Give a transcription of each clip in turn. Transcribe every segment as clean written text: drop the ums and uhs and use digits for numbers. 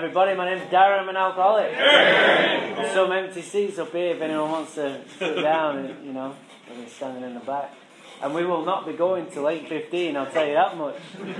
everybody, my name's Darren, I'm an alcoholic. There's some empty seats up here if anyone wants to sit down, I'm standing in the back. And we will not be going till 8:15, I'll tell you that much.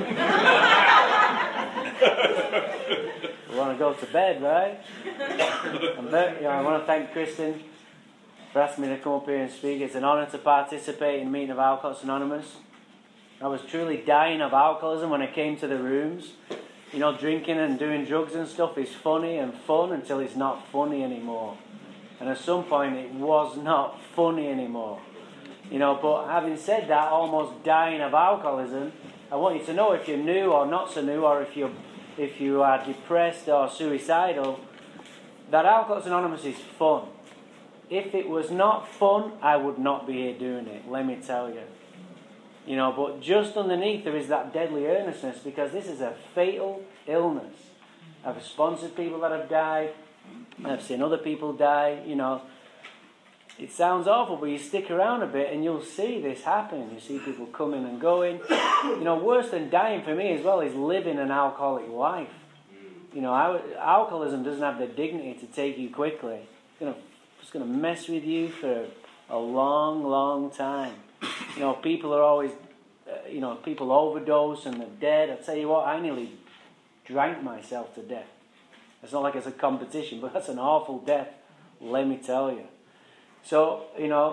We want to go to bed, right? I want to thank Kristen for asking me to come up here and speak. It's an honour to participate in the meeting of Alcoholics Anonymous. I was truly dying of alcoholism when I came to the rooms. Drinking and doing drugs and stuff is funny and fun until it's not funny anymore. And at some point it was not funny anymore. But having said that, almost dying of alcoholism, I want you to know, if you're new or not so new, or if you are depressed or suicidal, that Alcoholics Anonymous is fun. If it was not fun, I would not be here doing it, let me tell you. But just underneath there is that deadly earnestness, because this is a fatal illness. I've sponsored people that have died. I've seen other people die. It sounds awful, but you stick around a bit and you'll see this happen. You see people coming and going. Worse than dying for me as well is living an alcoholic life. Alcoholism doesn't have the dignity to take you quickly. It's going to mess with you for a long, long time. People are always, people overdose and they're dead. I tell you what, I nearly drank myself to death. It's not like it's a competition, but that's an awful death, let me tell you. So,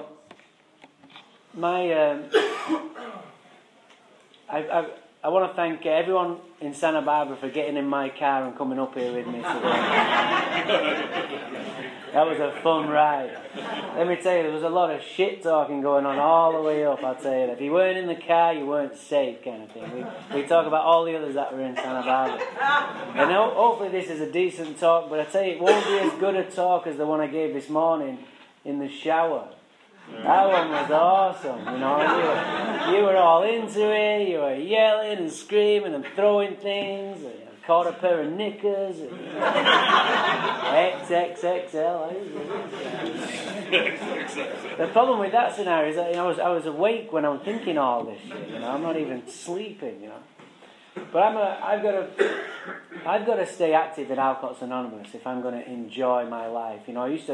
I want to thank everyone in Santa Barbara for getting in my car and coming up here with me today. That was a fun ride. Let me tell you, there was a lot of shit talking going on all the way up, I'll tell you that. If you weren't in the car, you weren't safe, kind of thing. We talk about all the others that were in Santa Barbara. And hopefully this is a decent talk, but I tell you, it won't be as good a talk as the one I gave this morning in the shower. That one was awesome, You were all into it, you were yelling and screaming and throwing things. Caught a pair of knickers. XXXL. The problem with that scenario is that I was awake when I'm thinking all this shit. I'm not even sleeping. But I've got to stay active in Alcoholics Anonymous if I'm going to enjoy my life.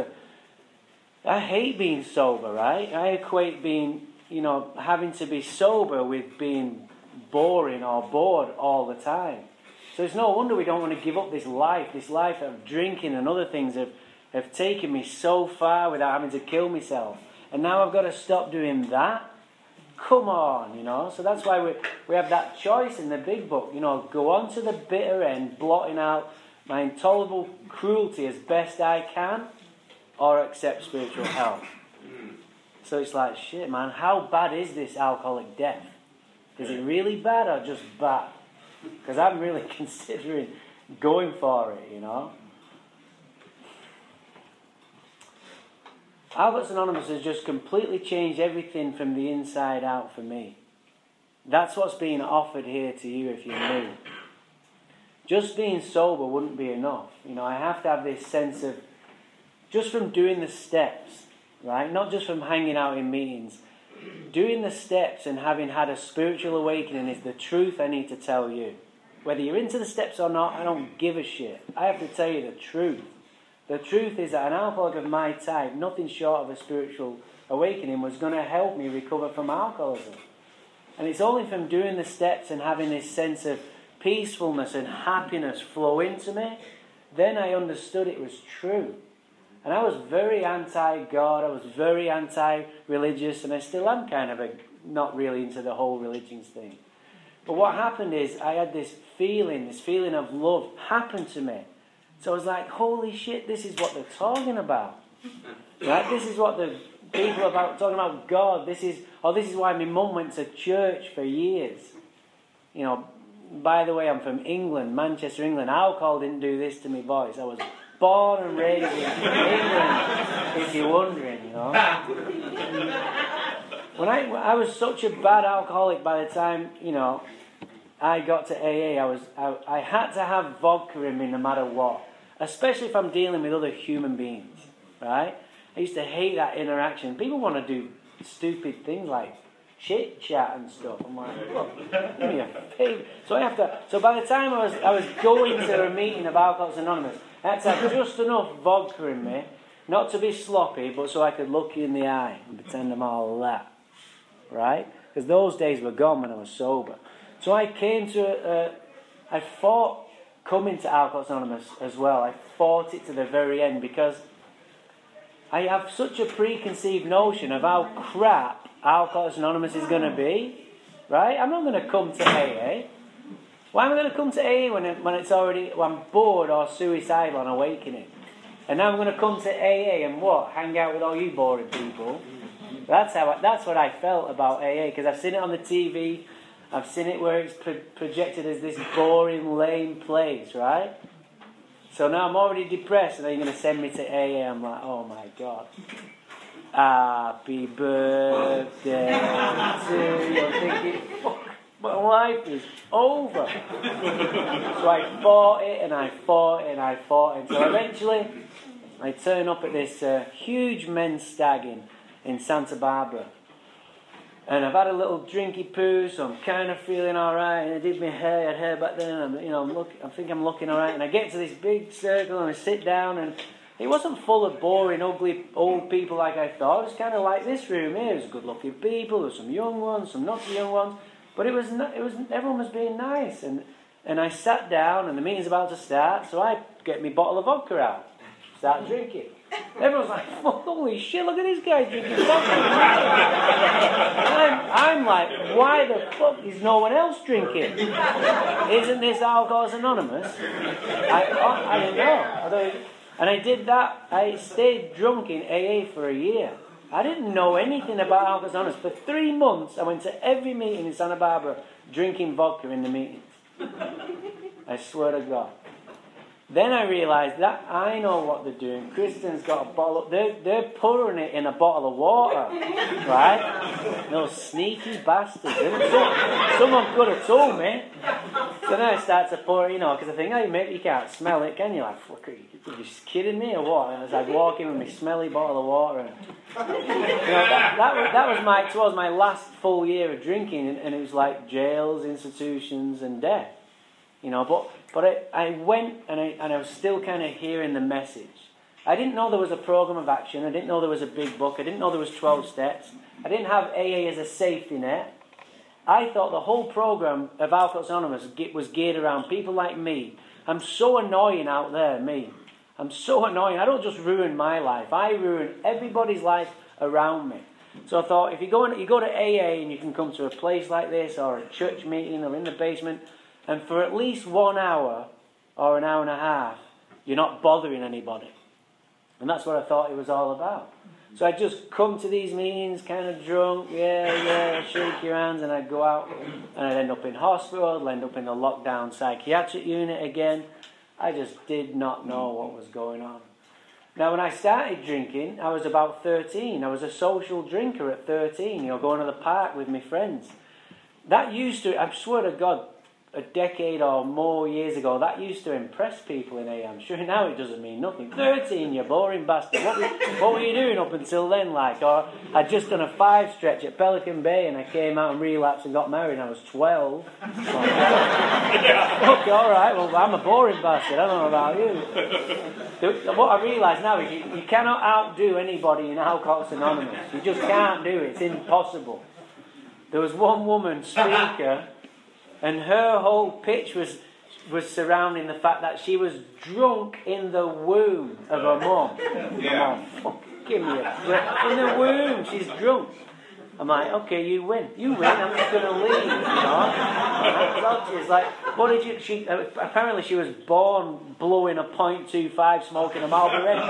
I hate being sober, right? I equate being, having to be sober with being boring or bored all the time. So it's no wonder we don't want to give up this life of drinking and other things have taken me so far without having to kill myself. And now I've got to stop doing that? Come on, So that's why we have that choice in the big book, go on to the bitter end, blotting out my intolerable cruelty as best I can, or accept spiritual help. So it's like, shit, man, how bad is this alcoholic death? Is it really bad or just bad? Because I'm really considering going for it, Alcoholics Anonymous has just completely changed everything from the inside out for me. That's what's being offered here to you if you're new. Just being sober wouldn't be enough. I have to have this sense of, just from doing the steps, right? Not just from hanging out in meetings. Doing the steps and having had a spiritual awakening is the truth I need to tell you. Whether you're into the steps or not, I don't give a shit. I have to tell you the truth. The truth is that an alcoholic of my type, nothing short of a spiritual awakening, was going to help me recover from alcoholism. And it's only from doing the steps and having this sense of peacefulness and happiness flow into me, then I understood it was true. And I was very anti-God, I was very anti-religious, and I still am kind of not really into the whole religions thing. But what happened is I had this feeling of love happen to me. So I was like, holy shit, this is what they're talking about. Right? This is what the people are talking about God. This is why my mum went to church for years. By the way, I'm from England, Manchester, England. Alcohol didn't do this to me, boys. I was born and raised in England, if you're wondering, When I was such a bad alcoholic by the time, I got to AA, I had to have vodka in me no matter what. Especially if I'm dealing with other human beings, right? I used to hate that interaction. People want to do stupid things like chit chat and stuff. I'm like, look, give me a favour. So by the time I was going to a meeting of Alcoholics Anonymous, I had to have just enough vodka in me, not to be sloppy, but so I could look you in the eye and pretend I'm all that. Right? Because those days were gone when I was sober. So I came to I fought coming to Alcoholics Anonymous as well. I fought it to the very end because I have such a preconceived notion of how crap Alcoholics Anonymous is going to be. Right? I'm not going to come to AA. Why am I going to come to AA when I'm bored or suicidal on awakening? And now I'm going to come to AA and what? Hang out with all you boring people. That's what I felt about AA, because I've seen it on the TV. I've seen it where it's projected as this boring, lame place, right? So now I'm already depressed, and then you're going to send me to AA. I'm like, oh my God. Happy birthday to you. I'm thinking, fuck, my life is over. So I fought it, and I fought it, and I fought it. So eventually, I turn up at this huge men's stag in Santa Barbara. And I've had a little drinky poo, so I'm kind of feeling alright. And I did my hair, I had hair back then, and I think I'm looking alright. And I get to this big circle and I sit down, and it wasn't full of boring, ugly, old people like I thought. It was kind of like this room here. It was good-looking people. There were some young ones, some not so young ones. But everyone was being nice. And I sat down, and the meeting's about to start, so I get my bottle of vodka out, start drinking. Everyone's like, holy shit, look at this guy drinking vodka. I'm like, why the fuck is no one else drinking? Isn't this Alcoholics Anonymous? I don't know. And I did that. I stayed drunk in AA for a year. I didn't know anything about Alcoholics Anonymous. For 3 months, I went to every meeting in Santa Barbara drinking vodka in the meetings. I swear to God. Then I realised that I know what they're doing. Kristen's got a bottle. They're pouring it in a bottle of water, right? Those sneaky bastards. Someone could have told me. So then I start to pour, because I think, hey mate, you can't smell it, can you? Like, fuck, are you just kidding me or what? And as I walk in with my smelly bottle of water, and, that was my last full year of drinking, and it was like jails, institutions, and death. But I went and I was still kind of hearing the message. I didn't know there was a program of action. I didn't know there was a big book. I didn't know there was 12 steps. I didn't have AA as a safety net. I thought the whole program of Alcoholics Anonymous was geared around people like me. I'm so annoying out there, me. I'm so annoying. I don't just ruin my life. I ruin everybody's life around me. So I thought, if you go to AA and you can come to a place like this or a church meeting or in the basement, and for at least 1 hour or an hour and a half, you're not bothering anybody. And that's what I thought it was all about. So I'd just come to these meetings kind of drunk, shake your hands, and I'd go out and I'd end up in hospital, I'd end up in the lockdown psychiatric unit again. I just did not know what was going on. Now when I started drinking, I was about 13. I was a social drinker at 13, going to the park with my friends. That used to, I swear to God, a decade or more years ago, that used to impress people in AA. I'm sure now it doesn't mean nothing. 13, you boring bastard. What were you doing up until then, like? Or I'd just done a 5 stretch at Pelican Bay and I came out and relapsed and got married and I was 12. Okay, alright, well, I'm a boring bastard. I don't know about you. What I realise now is you cannot outdo anybody in Alcoholics Anonymous. You just can't do it. It's impossible. There was one woman speaker, and her whole pitch was surrounding the fact that she was drunk in the womb of her mum. Yeah. Come on, give me a break. In the womb, she's drunk. I'm like, okay, you win. I'm just going to leave, She's like, what did you... apparently she was born blowing a .25, smoking a Marlboro Red.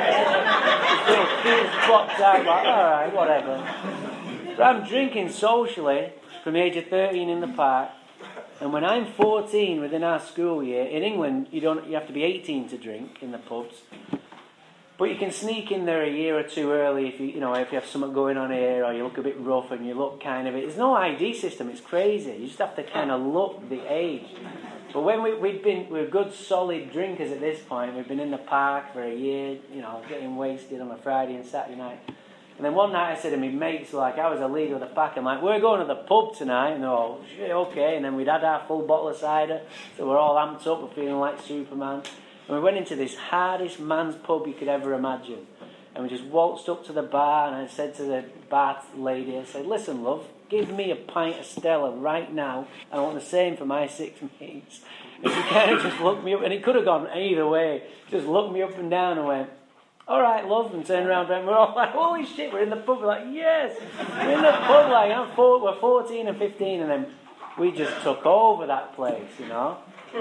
She's blocked out, like, alright, whatever. But I'm drinking socially from the age of 13 in the park. And when I'm 14 within our school year, in England you have to be 18 to drink in the pubs. But you can sneak in there a year or two early if you have something going on here, or you look a bit rough and you look kind of... There's no ID system, it's crazy. You just have to kind of look the age. But when we're good solid drinkers at this point, we've been in the park for a year, getting wasted on a Friday and Saturday night. And then one night I said to my mates, like, I was a leader of the pack, I'm like, we're going to the pub tonight. And they're all, shit, okay. And then we'd had our full bottle of cider, so we're all amped up, we're feeling like Superman. And we went into this hardest man's pub you could ever imagine. And we just waltzed up to the bar, and I said to the bar lady, I said, listen, love, give me a pint of Stella right now. I want the same for my 6 mates. And she kind of just looked me up, and it could have gone either way. Just looked me up and down and went, all right, love, and turned around and we're all like, holy shit, we're in the pub. We're like, yes, we're in the pub. Like, we're 14 and 15, and then we just took over that place, you know.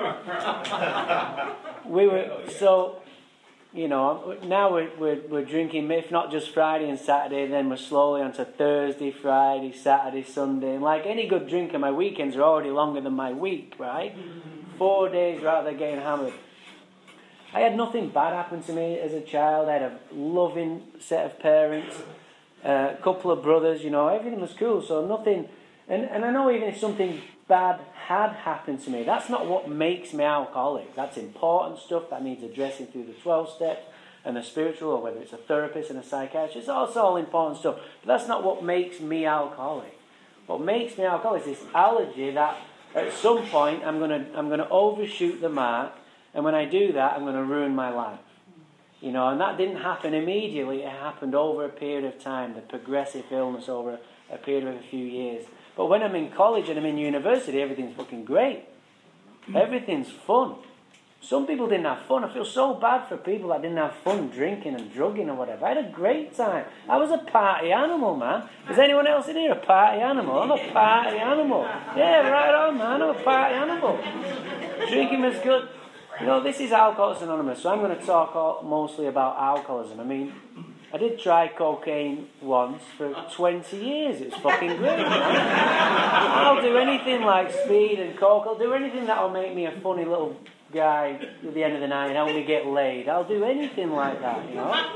We were, so, you know, now we're drinking, if not just Friday and Saturday, then we're slowly on to Thursday, Friday, Saturday, Sunday. And like any good drinker, my weekends are already longer than my week, right? 4 days rather than getting hammered. I had nothing bad happen to me as a child. I had a loving set of parents, a couple of brothers, you know, everything was cool. So nothing, and I know even if something bad had happened to me, that's not what makes me alcoholic. That's important stuff that needs addressing through the 12 steps and the spiritual, or whether it's a therapist and a psychiatrist. It's all important stuff. But that's not what makes me alcoholic. What makes me alcoholic is this allergy that at some point I'm gonna overshoot the mark. And when I do that, I'm going to ruin my life. You know, and that didn't happen immediately. It happened over a period of time, the progressive illness over a period of a few years. But when I'm in college and I'm in university, everything's fucking great. Everything's fun. Some people didn't have fun. I feel so bad for people that didn't have fun drinking and drugging or whatever. I had a great time. I was a party animal, man. Is anyone else in here a party animal? I'm a party animal. Yeah, right on, man. I'm a party animal. Drinking was good. You know, this is Alcoholics Anonymous, so I'm going to talk mostly about alcoholism. I mean, I did try cocaine once for 20 years. It was fucking great, man. I'll do anything like speed and coke. I'll do anything that'll make me a funny little guy at the end of the night and help me get laid. I'll do anything like that, you know.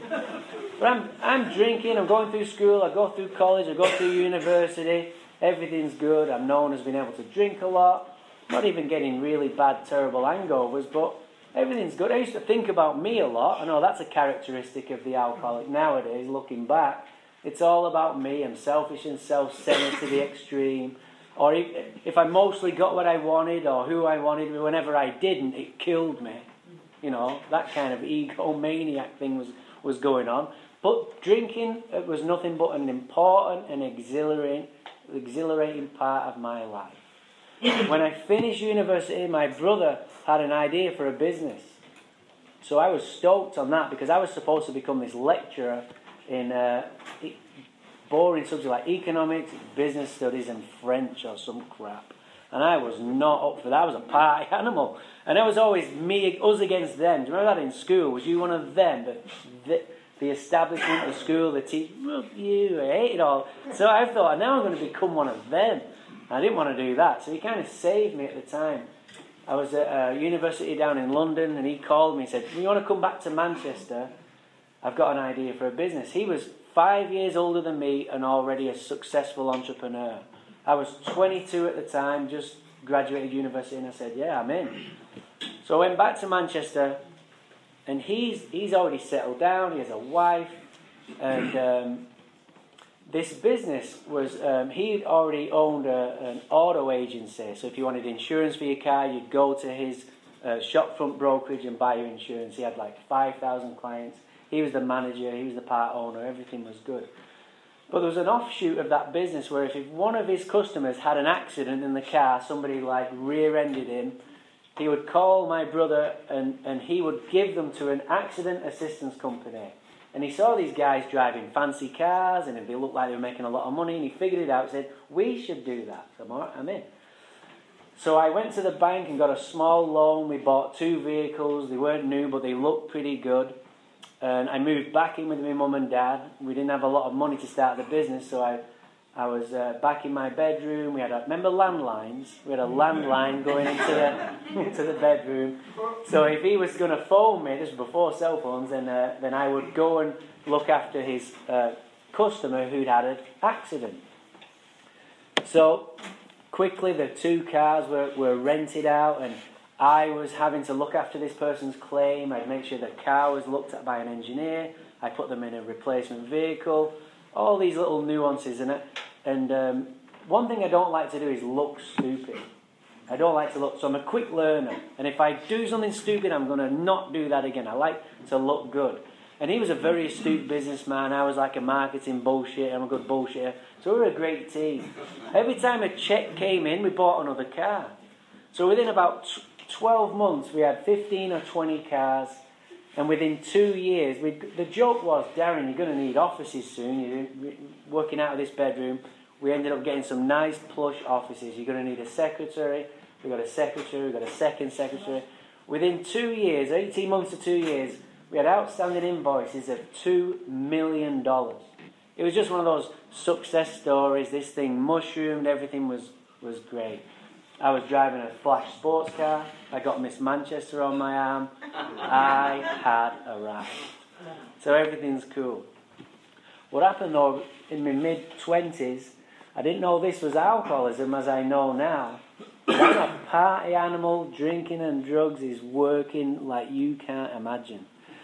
But I'm drinking, I'm going through school, I go through college, I go through university. Everything's good. I'm known as being able to drink a lot. Not even getting really bad, terrible hangovers, but everything's good. I used to think about me a lot. I know that's a characteristic of the alcoholic nowadays, looking back. It's all about me. I'm selfish and self-centered to the extreme. Or if I mostly got what I wanted or who I wanted, whenever I didn't, it killed me. You know, that kind of egomaniac thing was going on. But drinking, it was nothing but an important and exhilarating part of my life. When I finished university, my brother had an idea for a business. So I was stoked on that because I was supposed to become this lecturer in boring subjects like economics, business studies and French or some crap. And I was not up for that. I was a party animal. And it was always us against them. Do you remember that in school? Was you one of them? The establishment, the school, the teacher, you, I hate it all. So I thought, now I'm going to become one of them. I didn't want to do that, so he kind of saved me at the time. I was at a university down in London, and he called me and said, you want to come back to Manchester? I've got an idea for a business. He was 5 years older than me and already a successful entrepreneur. I was 22 at the time, just graduated university, and I said, yeah, I'm in. So I went back to Manchester, and he's already settled down, he has a wife, and this business was, he already owned an auto agency. So if you wanted insurance for your car, you'd go to his shopfront brokerage and buy your insurance. He had like 5,000 clients. He was the manager, he was the part owner, everything was good. But there was an offshoot of that business where if one of his customers had an accident in the car, somebody like rear-ended him, he would call my brother and he would give them to an accident assistance company. And he saw these guys driving fancy cars, and they looked like they were making a lot of money, and he figured it out and said, we should do that. So I'm in. So I went to the bank and got a small loan. We bought 2 vehicles. They weren't new, but they looked pretty good. And I moved back in with my mum and dad. We didn't have a lot of money to start the business, so I was back in my bedroom. We had remember landlines? We had a landline going into the bedroom. So if he was going to phone me, this was before cell phones, then I would go and look after his customer who'd had an accident. So quickly the 2 cars were rented out, and I was having to look after this person's claim. I'd make sure the car was looked at by an engineer. I put them in a replacement vehicle. All these little nuances. And one thing I don't like to do is look stupid. I don't like to look, so I'm a quick learner. And if I do something stupid, I'm going to not do that again. I like to look good. And he was a very astute businessman. I was like a marketing bullshit. I'm a good bullshitter. So we were a great team. Every time a check came in, we bought another car. So within about 12 months, we had 15 or 20 cars. And within 2 years, the joke was, Darren, you're going to need offices soon. You're working out of this bedroom. We ended up getting some nice plush offices. You're going to need a secretary. We got a secretary. We got a second secretary. Within 2 years, 18 months to 2 years, we had outstanding invoices of $2 million. It was just one of those success stories. This thing mushroomed. Everything was great. I was driving a flash sports car. I got Miss Manchester on my arm. I had arrived. So everything's cool. What happened though, in my mid-20s, I didn't know this was alcoholism as I know now. I'm a party animal. Drinking and drugs is working like you can't imagine.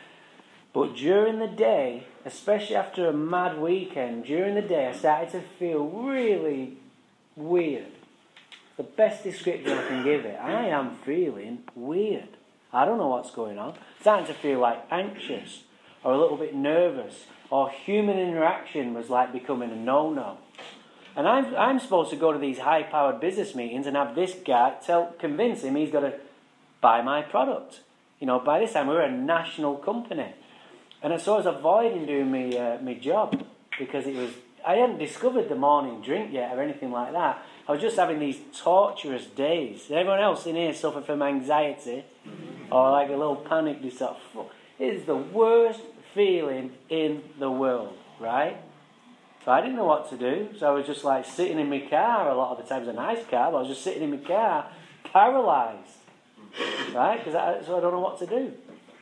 But during the day, especially after a mad weekend, during the day I started to feel really weird. The best description I can give it. I am feeling weird. I don't know what's going on. Starting to feel like anxious or a little bit nervous, or human interaction was like becoming a no-no. And I'm supposed to go to these high-powered business meetings and have this guy convince him he's got to buy my product. You know, by this time we were a national company. And so I was avoiding doing my job because I hadn't discovered the morning drink yet or anything like that. I was just having these torturous days. Did everyone else in here suffer from anxiety or like a little panic disorder? It is the worst feeling in the world, right? So I didn't know what to do. So I was just like sitting in my car. A lot of the times a nice car, but I was just sitting in my car, paralysed, right? So I don't know what to do.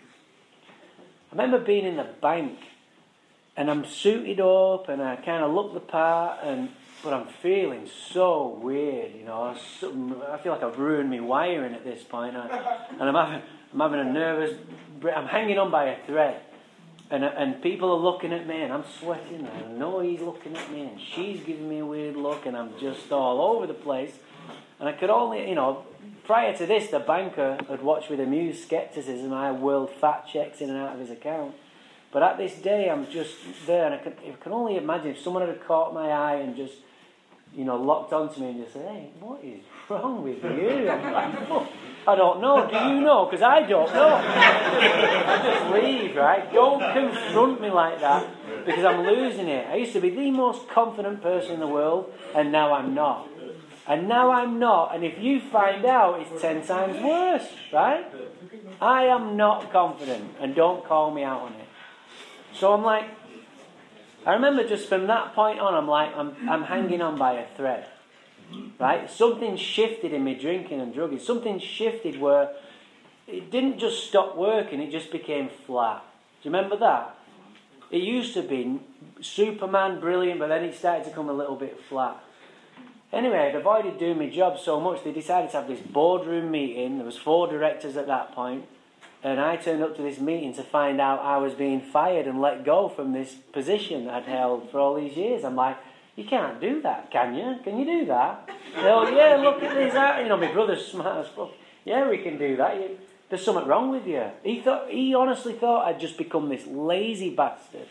I remember being in the bank, and I'm suited up, and I kind of look the part, but I'm feeling so weird, you know. I feel like I've ruined my wiring at this point, and I'm having a nervous. I'm hanging on by a thread, and people are looking at me, and I'm sweating. And I know he's looking at me, and she's giving me a weird look, and I'm just all over the place. And I could only, you know. Prior to this, the banker had watched with amused scepticism I whirled fat checks in and out of his account. But at this day, I'm just there, and I can only imagine if someone had caught my eye and just, you know, locked onto me and just said, "Hey, what is wrong with you?" I'm like, "Oh, I don't know. Do you know? Because I don't know." I just leave, right? Don't confront me like that because I'm losing it. I used to be the most confident person in the world, and now I'm not. And now I'm not, and if you find out, it's 10 times worse, right? I am not confident, and don't call me out on it. So I'm like, I remember just from that point on, I'm hanging on by a thread, right? Something shifted in me drinking and drugging. Something shifted where it didn't just stop working, it just became flat. Do you remember that? It used to be Superman, brilliant, but then it started to come a little bit flat. Anyway, I'd avoided doing my job so much, they decided to have this boardroom meeting. There was 4 directors at that point, and I turned up to this meeting to find out I was being fired and let go from this position I'd held for all these years. I'm like, you can't do that, can you? Can you do that? Oh, yeah, look at this. You know, my brother's smart as fuck. Yeah, we can do that. There's something wrong with you. He honestly thought I'd just become this lazy bastard.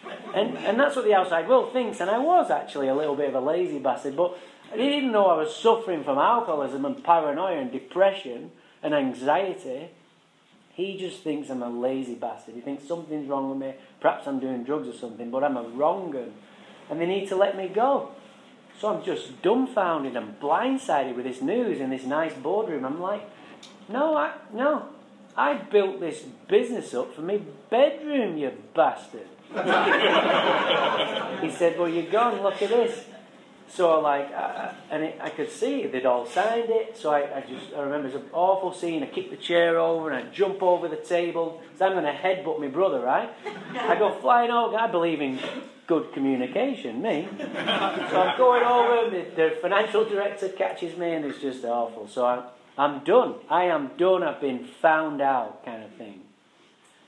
And that's what the outside world thinks, and I was actually a little bit of a lazy bastard, but I didn't know I was suffering from alcoholism and paranoia and depression and anxiety. He just thinks I'm a lazy bastard. He thinks something's wrong with me. Perhaps I'm doing drugs or something, but I'm a wrong un. And they need to let me go. So I'm just dumbfounded and blindsided with this news in this nice boardroom. I'm like, no. I built this business up for my bedroom, you bastard. He said, well, you're gone. Look at this. So I could see they'd all signed it. So I remember it was an awful scene. I kicked the chair over and I jump over the table. So I'm going to headbutt my brother, right? I go flying over. I believe in good communication, me. So I'm going over. The financial director catches me, and it's just awful. So I'm done. I am done. I've been found out, kind of thing.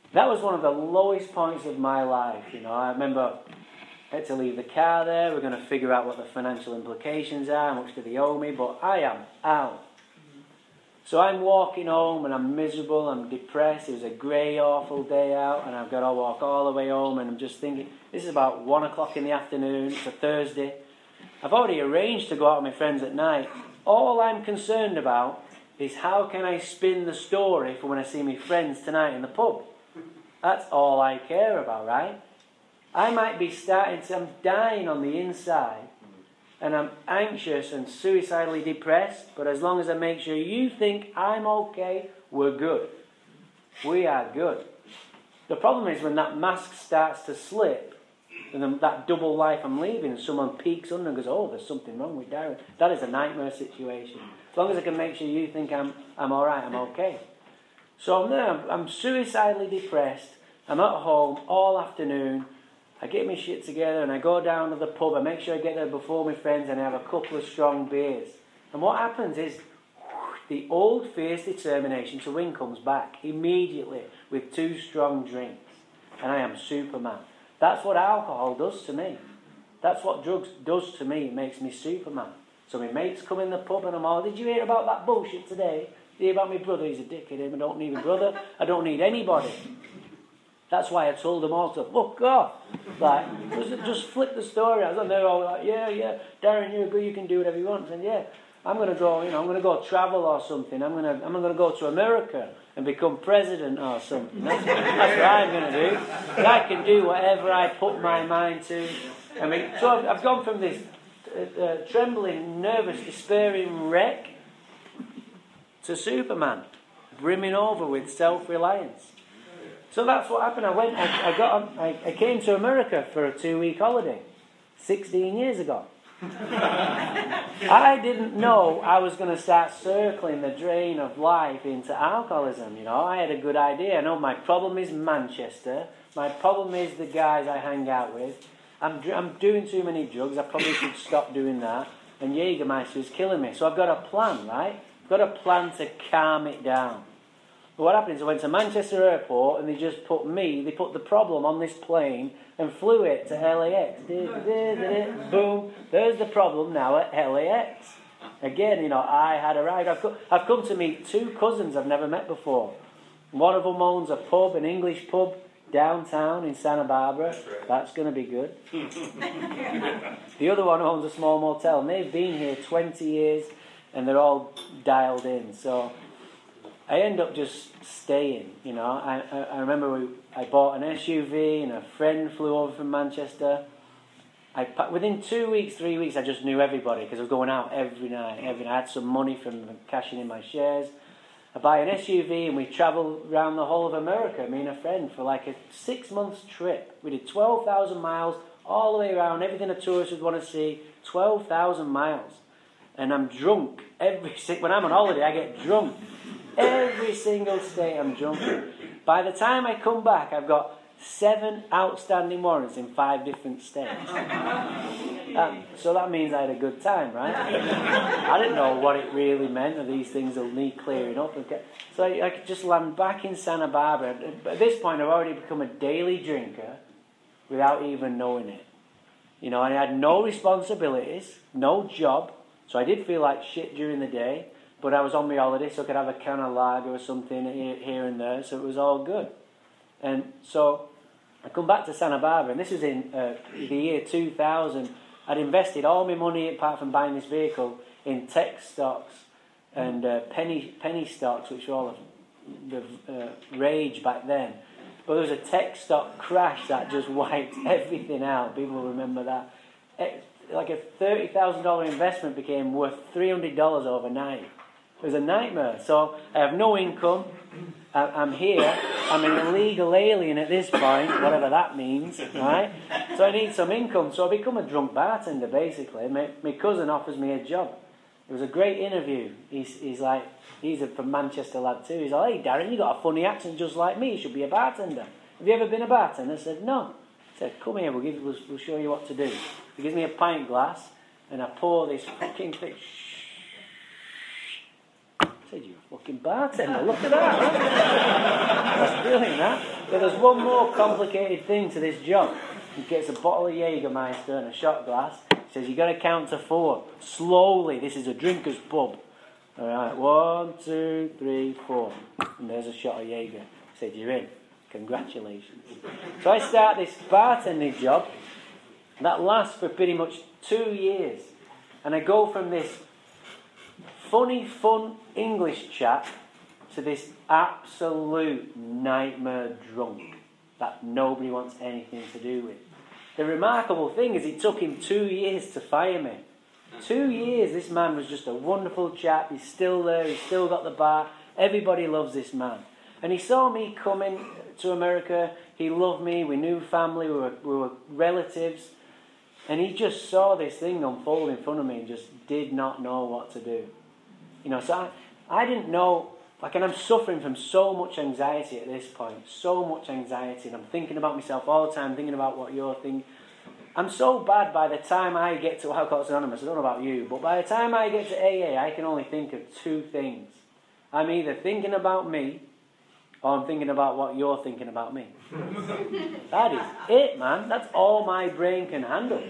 That was one of the lowest points of my life. I remember I had to leave the car there. We're going to figure out what the financial implications are, how much do they owe me, but I am out. So I'm walking home and I'm miserable, I'm depressed. It was a grey, awful day out, and I've got to walk all the way home, and I'm just thinking, this is about 1 o'clock in the afternoon, it's a Thursday. I've already arranged to go out with my friends at night. All I'm concerned about is how can I spin the story for when I see my friends tonight in the pub. That's all I care about, right? I might be I'm dying on the inside, and I'm anxious and suicidally depressed, but as long as I make sure you think I'm okay, we're good. We are good. The problem is when that mask starts to slip, and then that double life I'm leaving, and someone peeks under and goes, oh, there's something wrong with Darren. That is a nightmare situation. As long as I can make sure you think I'm all right, I'm okay. So I'm suicidally depressed. I'm at home all afternoon. I get my shit together and I go down to the pub. I make sure I get there before my friends and I have a couple of strong beers. And what happens is the old fierce determination to win comes back immediately with 2 strong drinks. And I am Superman. That's what alcohol does to me. That's what drugs does to me. It makes me Superman. So my mates come in the pub and I'm all, did you hear about that bullshit today? Did you hear about my brother? He's a dickhead. I don't need a brother. I don't need anybody. That's why I told them all to fuck off. Like, just flip the story. I was there all like, yeah, Darren, you're good, you can do whatever you want. And yeah, I'm going to go travel or something. I'm going to go to America and become president or something. That's what I'm going to do. And I can do whatever I put my mind to. I mean, so I've gone from this trembling, nervous, despairing wreck to Superman, brimming over with self-reliance. So that's what happened. I came to America for a 2-week holiday 16 years ago. I didn't know I was going to start circling the drain of life into alcoholism. I had a good idea. I know my problem is Manchester. My problem is the guys I hang out with. I'm doing too many drugs. I probably should stop doing that. And Jägermeister is killing me. So I've got a plan, right? I've got a plan to calm it down. But what happened is I went to Manchester Airport and they put the problem on this plane and flew it to LAX. Boom, there's the problem now at LAX. Again, I had arrived. I've come to meet 2 cousins I've never met before. One of them owns a pub, an English pub, downtown in Santa Barbara. That's going to be good. The other one owns a small motel and they've been here 20 years and they're all dialed in. So I end up just staying, I remember I bought an SUV and a friend flew over from Manchester. Within 2 weeks, 3 weeks, I just knew everybody because I was going out every night. I had some money from cashing in my shares. I buy an SUV and we travel around the whole of America, me and a friend, for like a 6-month trip. We did 12,000 miles all the way around, everything a tourist would want to see, 12,000 miles. And I'm drunk. When I'm on holiday, I get drunk. Every single state I'm drunk in. By the time I come back, I've got 7 outstanding warrants in 5 different states. So that means I had a good time, right? I didn't know what it really meant, or these things will need clearing up. So I could just land back in Santa Barbara. At this point, I've already become a daily drinker without even knowing it. I had no responsibilities, no job, so I did feel like shit during the day. But I was on my holiday, so I could have a can of lager or something here and there, so it was all good. And so I come back to Santa Barbara, and this was in the year 2000. I'd invested all my money, apart from buying this vehicle, in tech stocks and penny stocks, which were all the rage back then. But there was a tech stock crash that just wiped everything out. People will remember that. Like a $30,000 investment became worth $300 overnight. It was a nightmare. So I have no income. I'm here. I'm an illegal alien at this point, whatever that means, right? So I need some income. So I become a drunk bartender, basically. My cousin offers me a job. It was a great interview. He's a from Manchester lad too. He's like, hey Darren, you got a funny accent just like me. You should be a bartender. Have you ever been a bartender? I said, no. He said, come here, we'll show you what to do. He gives me a pint glass and I pour this fucking thing. I said, you're a fucking bartender. Look at that. Huh? That's brilliant, that. But there's one more complicated thing to this job. He gets a bottle of Jägermeister and a shot glass. He says, you've got to count to 4. Slowly. This is a drinker's pub. All right, 1, 2, 3, 4. And there's a shot of Jaeger. He said, you're in. Congratulations. So I start this bartending job. That lasts for pretty much 2 years. And I go from this funny, fun English chap to this absolute nightmare drunk that nobody wants anything to do with. The remarkable thing is it took him 2 years to fire me. 2 years. This man was just a wonderful chap. He's still there. He's still got the bar. Everybody loves this man. And he saw me coming to America. He loved me. We knew family. We were relatives. And he just saw this thing unfold in front of me and just did not know what to do. You know, so I didn't know, like, and I'm suffering from so much anxiety at this point. So much anxiety. And I'm thinking about myself all the time, thinking about what you're thinking. I'm so bad by the time I get to Alcoholics Anonymous, I don't know about you, but by the time I get to AA, I can only think of 2 things. I'm either thinking about me, or I'm thinking about what you're thinking about me. That is it, man. That's all my brain can handle.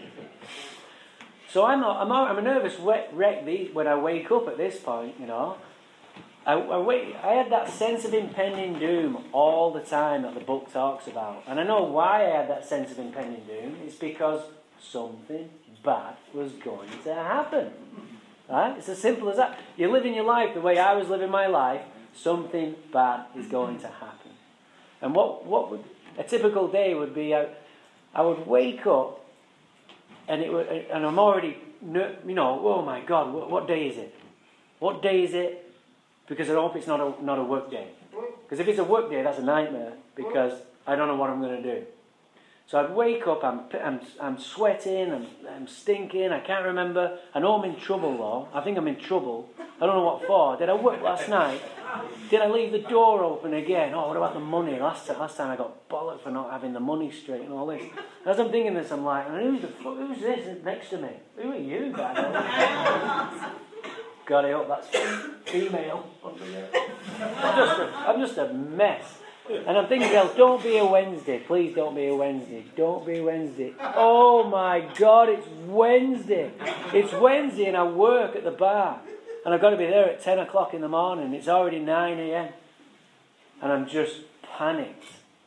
So I'm a nervous wreck when I wake up at this point, you know. I had that sense of impending doom all the time that the book talks about. And I know why I had that sense of impending doom. It's because something bad was going to happen. Right? It's as simple as that. You're living your life the way I was living my life. Something bad is going to happen. And what would a typical day would be? I would wake up, and I'm already, you know, oh my God, what day is it? What day is it? Because I hope it's not a work day. Because if it's a work day, that's a nightmare. Because I don't know what I'm going to do. So I'd wake up. I'm sweating. I'm stinking. I can't remember. I know I'm in trouble though. I think I'm in trouble. I don't know what for. Did I work last night? Did I leave the door open again? Oh, what about the money? Last time I got bollocked for not having the money straight and all this. As I'm thinking this, I'm like, who's this next to me? Who are you, guys? God, I hope that's female. I'm just a mess. And I'm thinking, well, don't be a Wednesday. Please don't be a Wednesday. Don't be a Wednesday. Oh my God, it's Wednesday. It's Wednesday and I work at the bar. And I've got to be there at 10 o'clock in the morning. It's already 9 a.m. And I'm just panicked.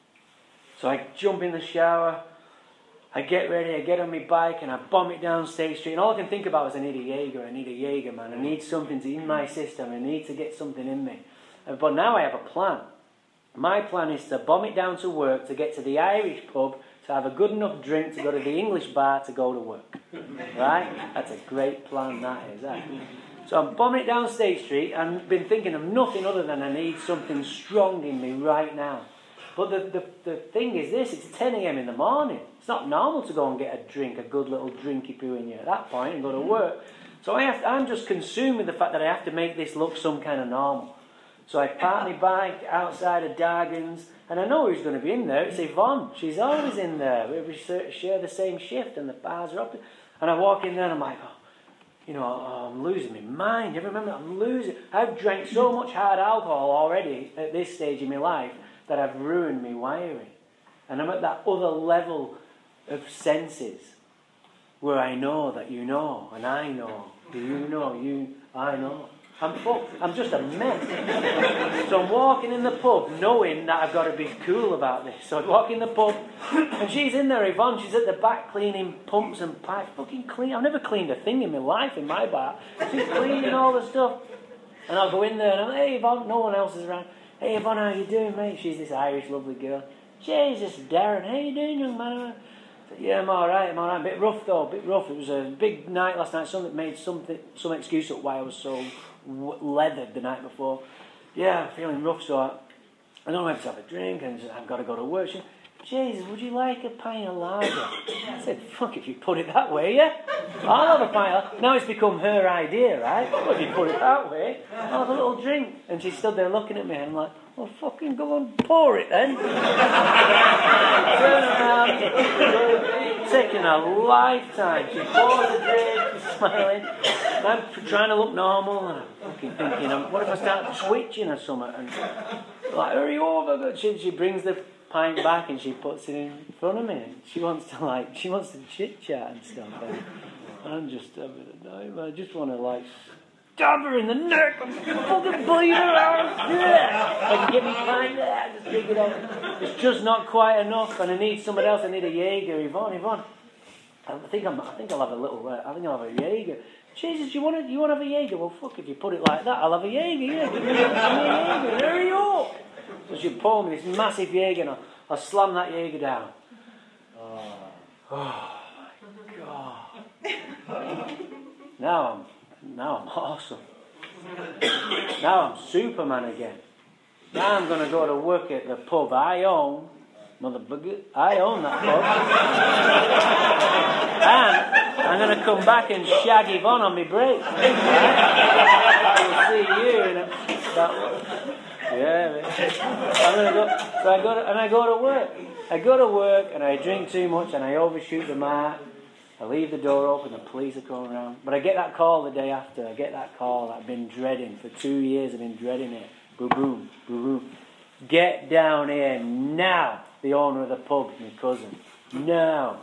So I jump in the shower. I get ready, I get on my bike and I bomb it down State Street. And all I can think about is I need a Jaeger, man. I need something in my system. I need to get something in me. But now I have a plan. My plan is to bomb it down to work, to get to the Irish pub, to have a good enough drink, to go to the English bar, to go to work. Right? That's a great plan, that is. So I'm bombing it down State Street and I've been thinking of nothing other than I need something strong in me right now. But the thing is this, it's 10 a.m. in the morning. It's not normal to go and get a drink, a good little drinky poo in you at that point and go to work. So I'm just consumed with the fact that I have to make this look some kind of normal. So I park my bike outside of Dargan's and I know who's going to be in there. It's Yvonne. She's always in there. We share the same shift and the bars are up. And I walk in there and I'm like, I'm losing my mind. You remember? I'm losing. I've drank so much hard alcohol already at this stage in my life that I've ruined my wiring. And I'm at that other level of senses where I know that you know, and I know. Do you know? I know. I'm fucked. I'm just a mess. So I'm walking in the pub knowing that I've got to be cool about this. So I walk in the pub and she's in there, Yvonne. She's at the back cleaning pumps and pipes. Fucking clean. I've never cleaned a thing in my life in my bar. She's cleaning all the stuff. And I'll go in there and I'm like, hey Yvonne, no one else is around. Hey Yvonne, how you doing, mate? She's this Irish lovely girl. Jesus, Darren, how you doing, young man? I said, yeah, I'm alright. A bit rough though, a bit rough. It was a big night last night. Something made some excuse up why I was so leathered the night before. Yeah, I'm feeling rough, so I don't know if to have a drink and I've got to go to work. She said, Jesus, would you like a pint of lager? I said, fuck if you put it that way, yeah? I'll have a pint of lager. Now it's become her idea, right? Well, if you put it that way, I'll have a little drink. And she stood there looking at me and I'm like, well, fucking go and pour it then. Turn around, taking a lifetime. She pours the drink, she's smiling. I'm trying to look normal and I'm fucking thinking, what if I start twitching or something? And like, hurry over. She brings the pint back and she puts it in front of me. She wants to chit chat and stuff. And I'm just having a nightmare. I just want to stab her in the neck. I'm fucking bleeding her out. Yeah. I can get me pint there. Just dig it out. It's just not quite enough, and I need somebody else. I need a Jaeger. Yvonne. I think I'll have a little. I think I'll have a Jaeger. Jesus, you want to have a Jaeger? Well, fuck, if you put it like that, I'll have a Jaeger. Yeah, give me a Jaeger. Hurry up. So she pour me this massive Jaeger, and I'll slam that Jaeger down. Oh my God. Now I'm awesome. Now I'm Superman again. Now I'm going to go to work at the pub I own. Motherfucker, I own that pub. And I'm going to come back and shag Yvonne on my break. Right? I will see you in about... Yeah, I'm going to go... So I go to work. I go to work and I drink too much and I overshoot the mark. I leave the door open, the police are coming around. But I get that call the day after. I get that call that I've been dreading. For 2 years I've been dreading it. Boom, boom, boom, boom. Get down here now. The owner of the pub, my cousin. Now.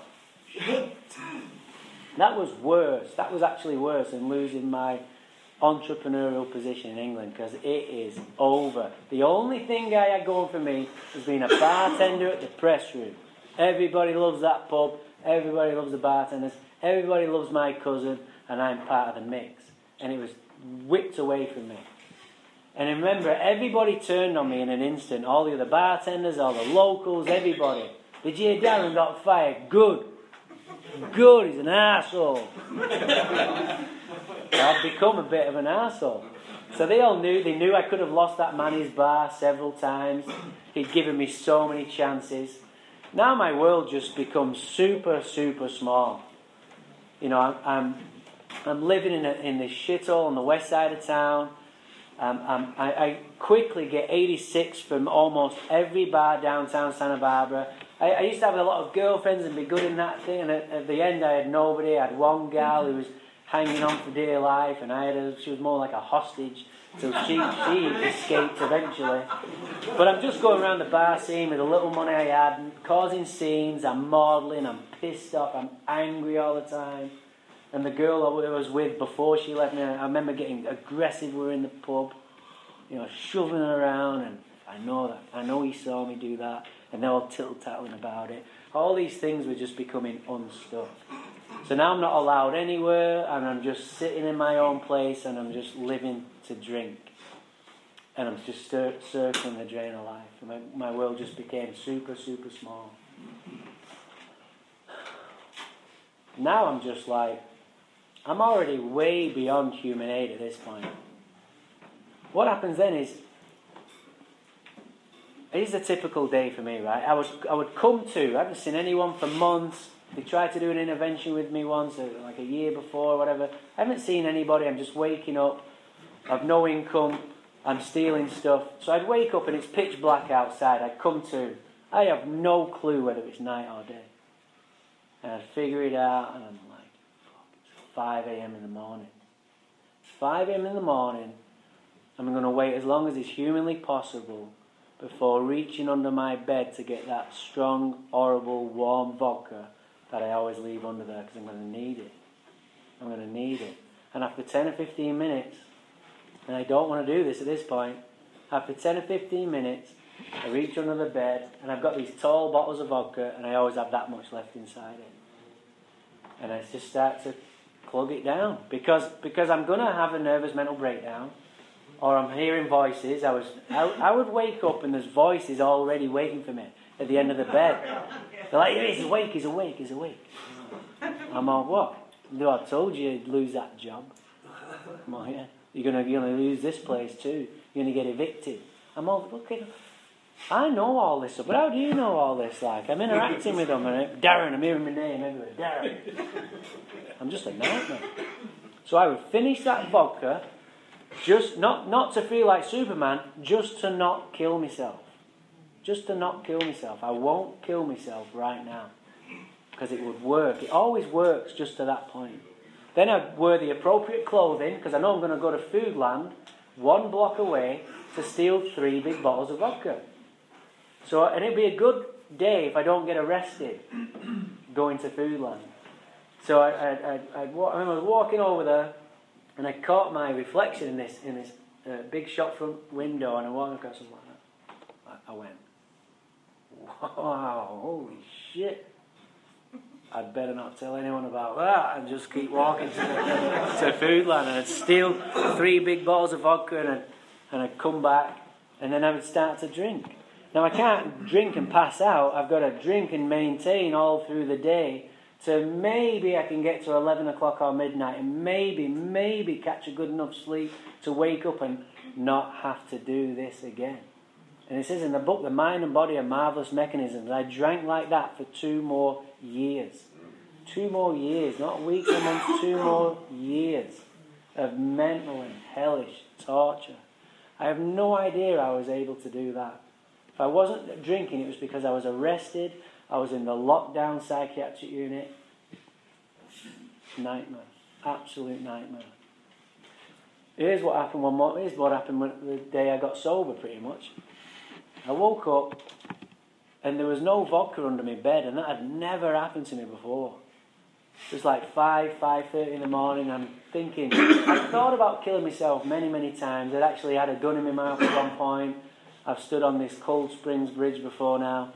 That was worse. That was actually worse than losing my entrepreneurial position in England, because it is over. The only thing I had going for me was being a bartender at the press room. Everybody loves that pub. Everybody loves the bartenders. Everybody loves my cousin, and I'm part of the mix. And it was whipped away from me. And I remember everybody turned on me in an instant. All the other bartenders, all the locals, everybody. Did you hear Darren got fired? Good. Good, he's an arsehole. I'd become a bit of an arsehole. So they knew I could have lost that man his bar several times. He'd given me so many chances. Now my world just becomes super, super small. You know, I'm living in this shithole on the west side of town. I quickly get 86 from almost every bar downtown Santa Barbara. I used to have a lot of girlfriends and be good in that thing, and at the end I had nobody. I had one gal who was hanging on for dear life, and she was more like a hostage till she escaped eventually. But I'm just going around the bar scene with the little money I had, causing scenes. I'm modelling, I'm pissed off, I'm angry all the time. And the girl I was with before she left me, I remember getting aggressive. We were in the pub, shoving her around, and I know he saw me do that, and they're all tittle-tattling about it. All these things were just becoming unstuck. So now I'm not allowed anywhere, and I'm just sitting in my own place, and I'm just living to drink. And I'm just circling the drain of life. And my world just became super, super small. Now I'm just I'm already way beyond human aid at this point. What happens then is, it's a typical day for me, right? I would come to, I haven't seen anyone for months. They tried to do an intervention with me once, like a year before or whatever. I haven't seen anybody. I'm just waking up. I've no income. I'm stealing stuff. So I'd wake up and it's pitch black outside. I'd come to. I have no clue whether it's night or day. And I'd figure it out, and I'm like, fuck, it's 5 a.m. in the morning. It's 5 a.m. in the morning. I'm going to wait as long as it's humanly possible before reaching under my bed to get that strong, horrible, warm vodka that I always leave under there, because I'm going to need it. I'm going to need it. And after 10 or 15 minutes, and I don't want to do this at this point, after 10 or 15 minutes, I reach under the bed, and I've got these tall bottles of vodka, and I always have that much left inside it. And I just start to plug it down, because I'm going to have a nervous mental breakdown, or I'm hearing voices. I would wake up and there's voices already waiting for me at the end of the bed. They're like, he's awake, he's awake, he's awake. I'm like, what? No, I told you you'd lose that job. I'm like, yeah. You're gonna lose this place too. You're gonna get evicted. I'm all, okay. I know all this stuff, but how do you know all this? I'm interacting with them, and Darren, I'm hearing my name everywhere. Darren. I'm just a nightmare. So I would finish that vodka, just not to feel like Superman, just to not kill myself. Just to not kill myself. I won't kill myself right now, because it would work. It always works just to that point. Then I'd wear the appropriate clothing, because I know I'm going to go to Foodland, 1 block away, to steal 3 big bottles of vodka. So, and it'd be a good day if I don't get arrested going to Foodland. So I remember walking over there, and I caught my reflection in this big shop front window, and I walked across and like that. I went, wow, holy shit. I'd better not tell anyone about that and just keep walking to Foodland, and I'd steal 3 big bottles of vodka and I'd come back, and then I would start to drink. Now I can't drink and pass out. I've got to drink and maintain all through the day, so maybe I can get to 11 o'clock or midnight and maybe catch a good enough sleep to wake up and not have to do this again. And it says in the book, the mind and body are marvellous mechanisms. I drank like that for 2 more years. 2 more years, not weeks or months, 2 more years of mental and hellish torture. I have no idea I was able to do that. If I wasn't drinking, it was because I was arrested. I was in the lockdown psychiatric unit. Nightmare. Absolute nightmare. Here's what happened the day I got sober, pretty much. I woke up and there was no vodka under my bed, and that had never happened to me before. It was like 5:30 in the morning. I'm thinking, I thought about killing myself many, many times. I'd actually had a gun in my mouth at one point. I've stood on this Cold Springs Bridge before now.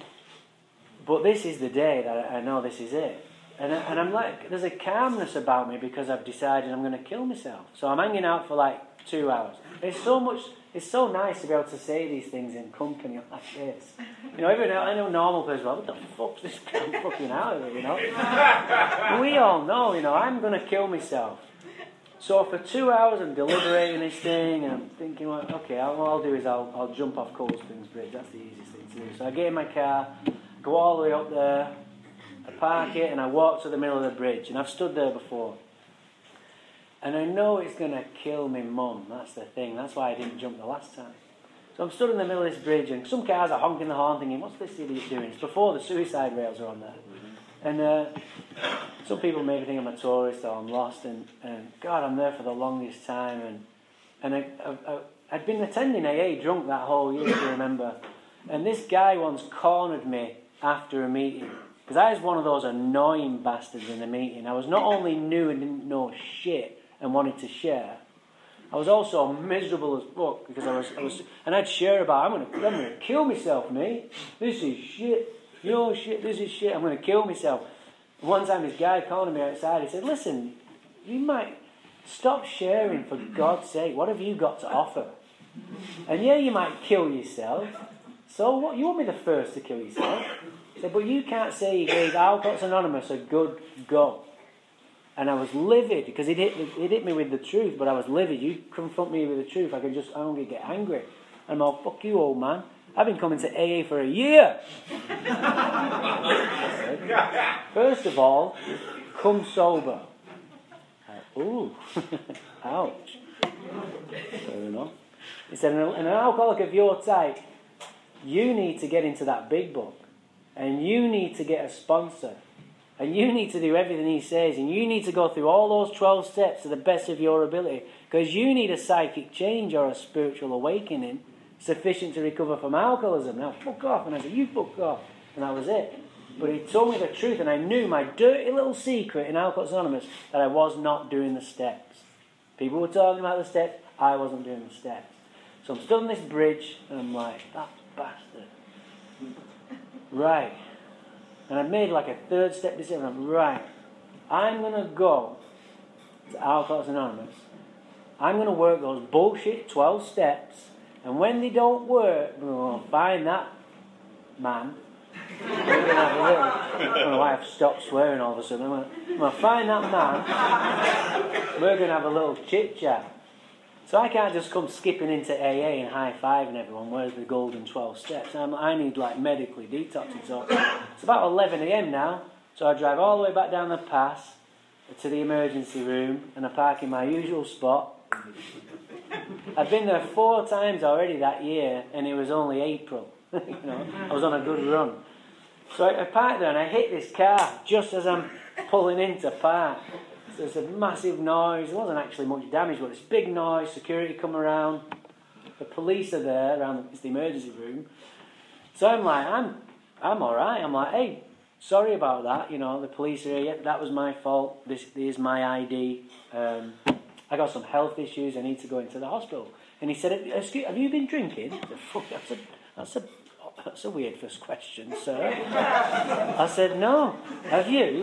But this is the day that I know this is it. And I'm like, there's a calmness about me because I've decided I'm going to kill myself. So I'm hanging out for like 2 hours. It's so nice to be able to say these things in company like this. You know, I know normal person, what the fuck's this guy fucking out of it, you know? We all know, you know, I'm going to kill myself. So for 2 hours I'm deliberating this thing, and I'm thinking, well, okay, what I'll do is I'll jump off Cold Springs Bridge. That's the easiest thing to do. So I get in my car, go all the way up there, I park it, and I walk to the middle of the bridge. And I've stood there before. And I know it's going to kill me mum. That's the thing. That's why I didn't jump the last time. So I'm stood in the middle of this bridge, and some cars are honking the horn thinking, what's this idiot doing? It's before the suicide rails are on there. And some people maybe think I'm a tourist or I'm lost. And God, I'm there for the longest time. And I'd been attending AA drunk that whole year, if you remember. And this guy once cornered me after a meeting. Because I was one of those annoying bastards in the meeting. I was not only new and didn't know shit and wanted to share, I was also miserable as fuck because I was, and I'd share about, I'm gonna kill myself, mate. This is shit. Your shit. This is shit. I'm gonna kill myself. One time, this guy called me outside. He said, "Listen, you might stop sharing for God's sake. What have you got to offer? And yeah, you might kill yourself. So what? You won't be the first to kill yourself." He said, "But you can't say you gave Alcoholics Anonymous a good go." And I was livid because it hit me with the truth, but I was livid. You confront me with the truth, I only get angry. I'm all, fuck you, old man. I've been coming to AA for a year. First of all, come sober. Ooh, ouch. Fair enough. He said, an alcoholic of your type, you need to get into that big book. And you need to get a sponsor. And you need to do everything he says. And you need to go through all those 12 steps to the best of your ability. Because you need a psychic change or a spiritual awakening sufficient to recover from alcoholism. Now, fuck off. And I said, you fuck off. And that was it. But he told me the truth. And I knew my dirty little secret in Alcoholics Anonymous that I was not doing the steps. People were talking about the steps. I wasn't doing the steps. So I'm stood on this bridge. And I'm like, that bastard. Right. And I made like a third step decision. I'm right. I'm going to go to Alcoholics Anonymous. I'm going to work those bullshit 12 steps. And when they don't work, I'm going to find that man. I don't know why I've stopped swearing all of a sudden. I'm going to find that man. We're going to have a little chit-chat. So I can't just come skipping into AA and high-fiving everyone, where's the golden 12 steps? I need like medically detoxing. So it's about 11 a.m. now, so I drive all the way back down the pass to the emergency room and I park in my usual spot. I've been there 4 times already that year and it was only April. You know, I was on a good run. So I parked there and I hit this car just as I'm pulling into park. There's a massive noise. There wasn't actually much damage, but it's big noise. Security come around. The police are there. It's the emergency room. So I'm like, I'm all right. I'm like, hey, sorry about that. You know, the police are here. That was my fault. This is my ID. I got some health issues. I need to go into the hospital. And he said, excuse, have you been drinking? I said, that's a weird first question, sir. I said, no. Have you?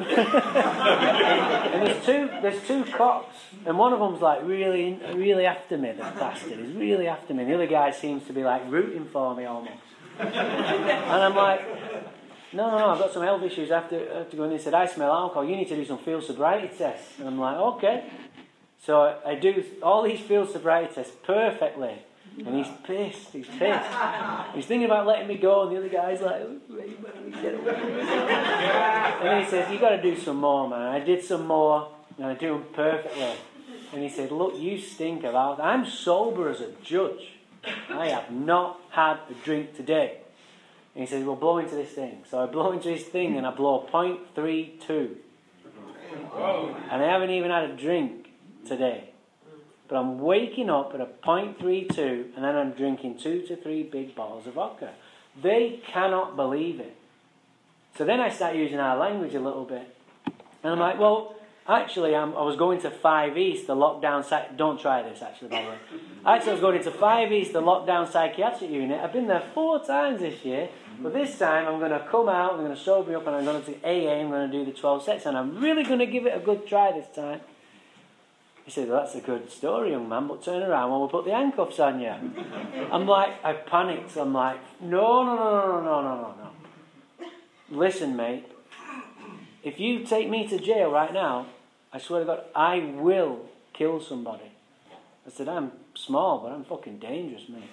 And there's two cops, and one of them's like really after me. The bastard is really after me. And the other guy seems to be like rooting for me almost. And I'm like, no, I've got some health issues. I have to go in. He said, I smell alcohol. You need to do some field sobriety tests. And I'm like, okay. So I do all these field sobriety tests perfectly. And he's pissed. He's thinking about letting me go, and the other guy's like, get away. And then he says, you got to do some more, man. I did some more, and I do them perfectly. And he said, look, you stink of alcohol. I'm sober as a judge. I have not had a drink today. And he says, well, blow into this thing. So I blow into his thing, and I blow 0.32. And I haven't even had a drink today. But I'm waking up at a 0.32, and then I'm drinking 2 to 3 big bottles of vodka. They cannot believe it. So then I start using our language a little bit. And I'm like, well, actually, I was going to 5 East, the lockdown... Don't try this, actually, by the way. Actually, I was going to 5 East, the lockdown psychiatric unit. I've been there 4 times this year. But this time, I'm going to come out, I'm going to sober up, and I'm going to do AA, I'm going to do the 12 steps, and I'm really going to give it a good try this time. He said, well, that's a good story, young man, but turn around when we put the handcuffs on you. I'm like, I panicked. I'm like, no. Listen, mate, if you take me to jail right now, I swear to God, I will kill somebody. I said, I'm small, but I'm fucking dangerous, mate.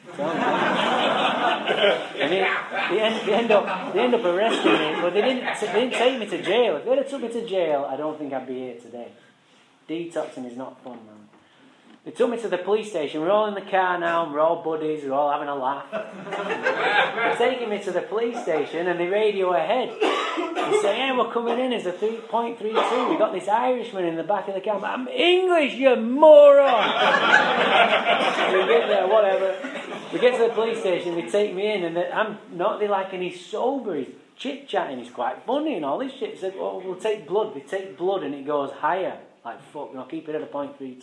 And they end up arresting me, but they didn't take me to jail. If they'd have took me to jail, I don't think I'd be here today. Detoxing is not fun, man. They took me to the police station. We're all in the car now, and we're all buddies, we're all having a laugh. They're taking me to the police station, and they radio ahead. They say, hey, we're coming in, it's a 3.32. We got this Irishman in the back of the car. I'm English, you moron! We get there, whatever. We get to the police station, they take me in, and they're like, and he's sober, he's chit-chatting, he's quite funny and all this shit. He said, well, we'll take blood. They take blood, and it goes higher. Like, fuck, I'll keep it at a 0.32.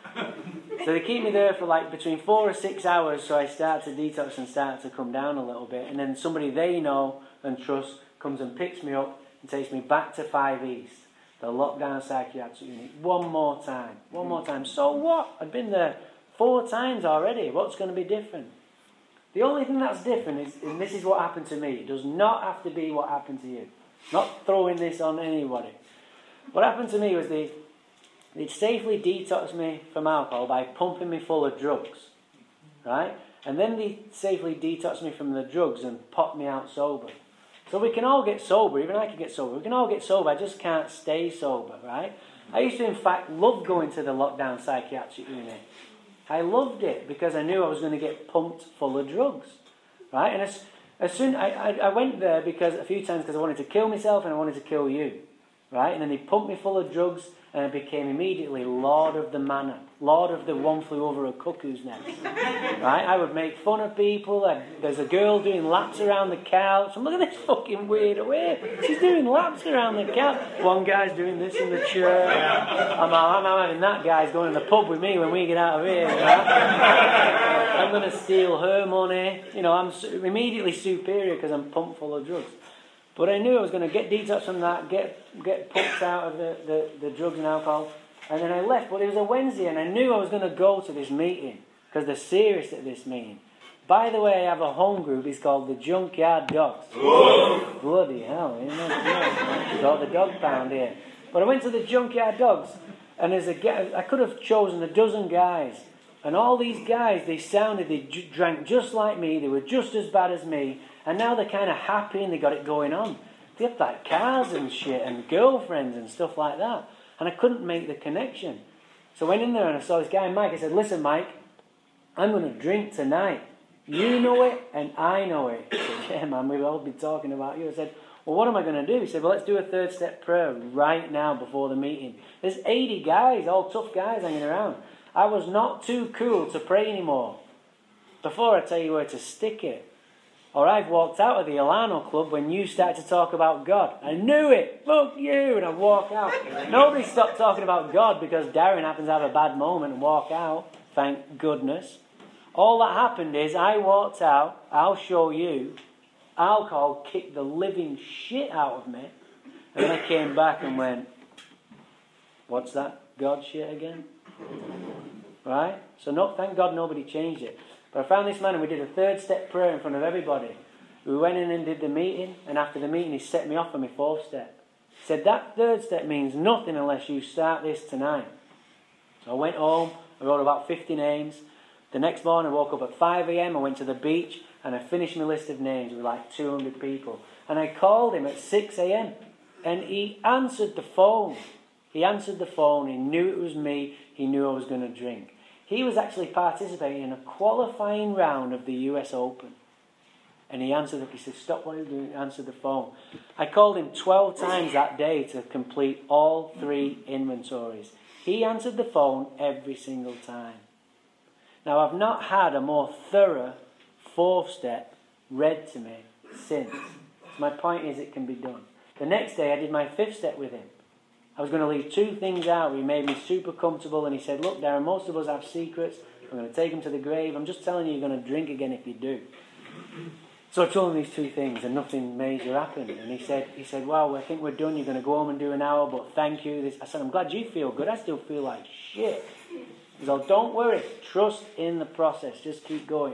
So they keep me there for like between 4 or 6 hours, so I start to detox and start to come down a little bit. And then somebody they know and trust comes and picks me up and takes me back to 5 East, the lockdown psychiatric unit. One more time. So what? I've been there 4 times already. What's going to be different? The only thing that's different is, and this is what happened to me. It does not have to be what happened to you. Not throwing this on anybody. What happened to me was they safely detoxed me from alcohol by pumping me full of drugs, right? And then they safely detoxed me from the drugs and popped me out sober. So we can all get sober, even I can get sober. We can all get sober, I just can't stay sober, right? I used to, in fact, love going to the lockdown psychiatric unit. I loved it because I knew I was going to get pumped full of drugs, right? And as soon I went there a few times because I wanted to kill myself and I wanted to kill you, right? And then they pumped me full of drugs, and I became immediately Lord of the Manor, Lord of the One Flew Over a Cuckoo's Nest. Right? I would make fun of people. There's a girl doing laps around the couch. And look at this fucking weird away. She's doing laps around the couch. One guy's doing this in the chair. I'm having that guy's going to the pub with me when we get out of here. Right? I'm going to steal her money. You know, I'm immediately superior because I'm pumped full of drugs. But I knew I was going to get detox from that, get pumped out of the drugs and alcohol. And then I left. But it was a Wednesday, and I knew I was going to go to this meeting because they're serious at this meeting. By the way, I have a home group. It's called the Junkyard Dogs. Whoa. Bloody hell. You know, it's got the dog pound here. But I went to the Junkyard Dogs, and I could have chosen a dozen guys. And all these guys, they drank just like me. They were just as bad as me. And now they're kind of happy and they got it going on. They have like cars and shit and girlfriends and stuff like that. And I couldn't make the connection. So I went in there and I saw this guy, Mike. I said, listen, Mike, I'm going to drink tonight. You know it and I know it. He said, yeah, man, we've all been talking about you. I said, well, what am I going to do? He said, well, let's do a 3rd step prayer right now before the meeting. There's 80 guys, all tough guys hanging around. I was not too cool to pray anymore. Before I tell you where to stick it. Or I've walked out of the Alano Club when you started to talk about God. I knew it. Fuck you. And I walk out. Nobody stopped talking about God because Darren happens to have a bad moment and walk out. Thank goodness. All that happened is I walked out. I'll show you. Alcohol kicked the living shit out of me. And then I came back and went, what's that God shit again? Right? So no, thank God nobody changed it. But I found this man and we did a 3rd step prayer in front of everybody. We went in and did the meeting, and after the meeting he set me off on my 4th step. He said, that 3rd step means nothing unless you start this tonight. So I went home, I wrote about 50 names. The next morning I woke up at 5 a.m, I went to the beach, and I finished my list of names with like 200 people. And I called him at 6 a.m, and he answered the phone. He answered the phone, he knew it was me, he knew I was going to drink. He was actually participating in a qualifying round of the US Open. And he answered, he said, stop what you're doing, he answered the phone. I called him 12 times that day to complete all 3 inventories. He answered the phone every single time. Now, I've not had a more thorough 4th step read to me since. So my point is it can be done. The next day I did my 5th step with him. I was going to leave 2 things out. He made me super comfortable and he said, look Darren, most of us have secrets. I'm going to take them to the grave. I'm just telling you, you're going to drink again if you do. So I told him these 2 things and nothing major happened. And he said, wow, I think we're done. You're going to go home and do an hour, but thank you. I said, I'm glad you feel good. I still feel like shit. He said, don't worry. Trust in the process. Just keep going.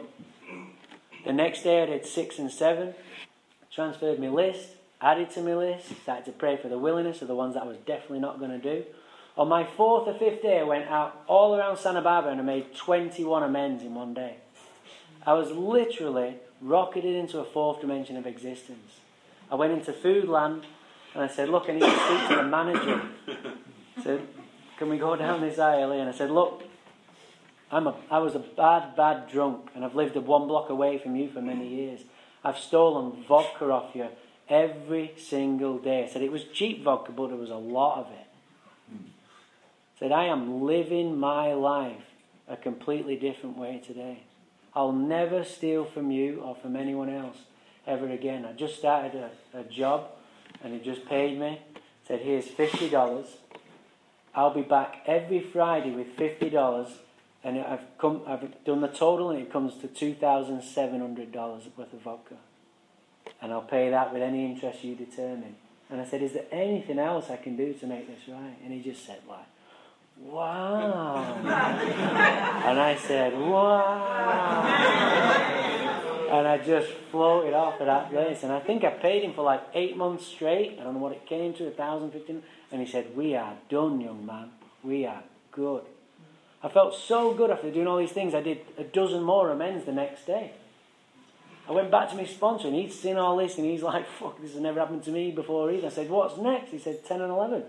The next day I did 6 and 7. Transferred my list. Added to my list, started to pray for the willingness of the ones that I was definitely not going to do. On my 4th or 5th day, I went out all around Santa Barbara and I made 21 amends in one day. I was literally rocketed into a 4th dimension of existence. I went into Foodland and I said, look, I need to speak to the manager. I said, can we go down this aisle here? And I said, look, I was a bad drunk and I've lived 1 block away from you for many years. I've stolen vodka off you every single day. I said it was cheap vodka, but there was a lot of it. I said, I am living my life a completely different way today. I'll never steal from you or from anyone else ever again. I just started a job and he just paid me. Said, here's $50. I'll be back every Friday with $50. And I've done the total and it comes to $2,700 worth of vodka. And I'll pay that with any interest you determine. And I said, is there anything else I can do to make this right? And he just said, like, wow. And I said, wow. And I just floated off of that place. And I think I paid him for like 8 months straight. I don't know what it came to, 1,015. And he said, we are done, young man. We are good. I felt so good after doing all these things. I did 12 more amends the next day. I went back to my sponsor and he'd seen all this and he's like, fuck, this has never happened to me before either. I said, what's next? He said, 10 and 11.